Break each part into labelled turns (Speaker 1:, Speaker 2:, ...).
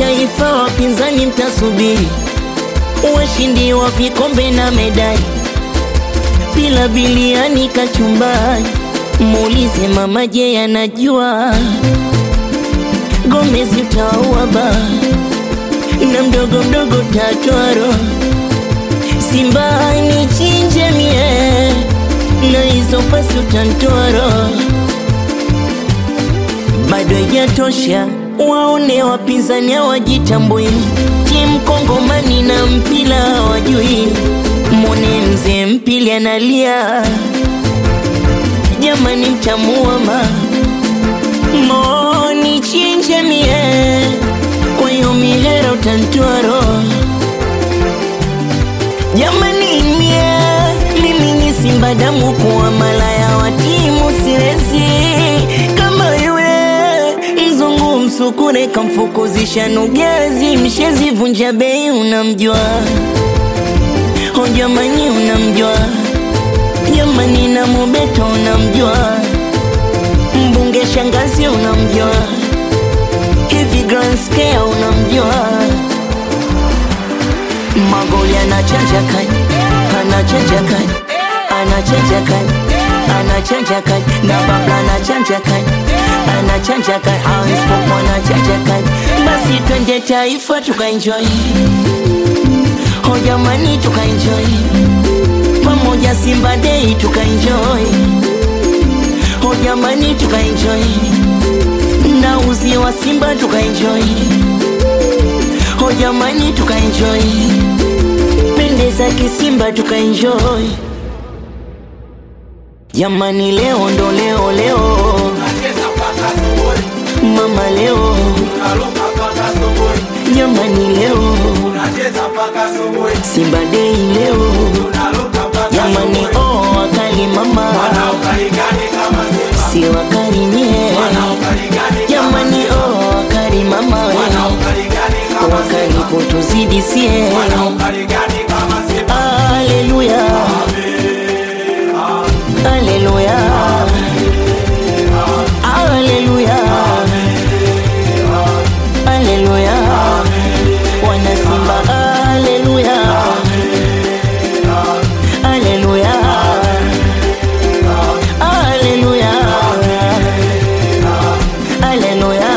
Speaker 1: taifa wapinzani mtasubiri, washindi wa vikombe na medali, bila biliani kachumbani. Muulize mama je anajua, Gomez utaua ba, na mdogo mdogo tatwaro. Simba ni chinje mie, na hizo pasi utantwaro. Bado haijatosha, waone wapinzani hawajitambui, timu Kongomani na mpila hawajui. Mwone mzee mpili analia, jamani mtamuama. Moni chinje mie, kwa hiyo mihera utantwaro. Jamani mimi ni Simba damu, kuwa malaya wa timu siwezi. Kama yule mzungu msukure kamfukuzisha Nugezi, mshezi vunja bei unamjua. Oh jamani unamjua, jamani na Mobeto unamjua, mbunge shangazi unamjua, hivi Grand Scale unamjua. Magoli anachanja kani, anachanja kani, anachanja kani, anachanja kani, na Babla anachanja kani, anachanja kani, Hanspo anachanja kani. Basi twende taifa tukaenjoy, oh jamani tukaenjoy, pamoja Simba Day tukaenjoy, oh jamani tukaenjoy, na uzi wa Simba tukaenjoy, oh jamani tukaenjoy, pendeza kisimba tukaenjoy. Jamani leo ndo leo mama leo, jamani leo Simba Day leo, jamani oh wakali mama, si wakali nye, jamani oh wakali mama, wakali potuzidi sie. Haleluya, haleluya, haleluya, haleluya, wana Simba haleluya, haleluya, haleluya, haleluya.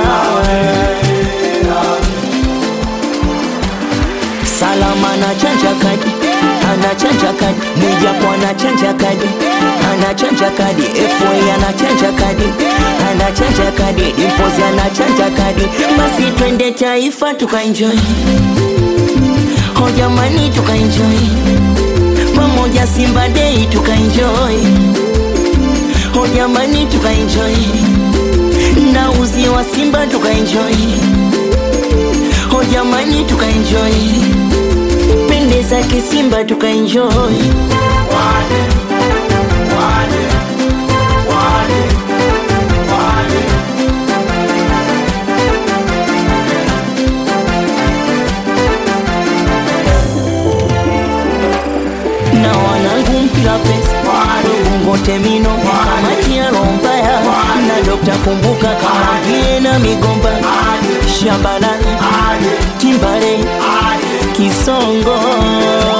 Speaker 1: Salama anachanja kadi, anachanja kadi, Mwijaku anachanja kadi, anachanja kadi, FA anachanja kadi, anachanja kadi, Dimpozi anachanja kadi. Basi twende taifa tukaenjoy, oh jamani tukaenjoy, pamoja Simba Day tukaenjoy, oh jamani tukaenjoy, na uzi wa Simba tukaenjoy, oh jamani tukaenjoy, pendeza kisimba tukaenjoy. Na wanangu mpila pesa ngote mino kamati ya rombaya, na Dokta Kumbuka kama vile na Migomba, Shabalala, Timbale, Kisongo.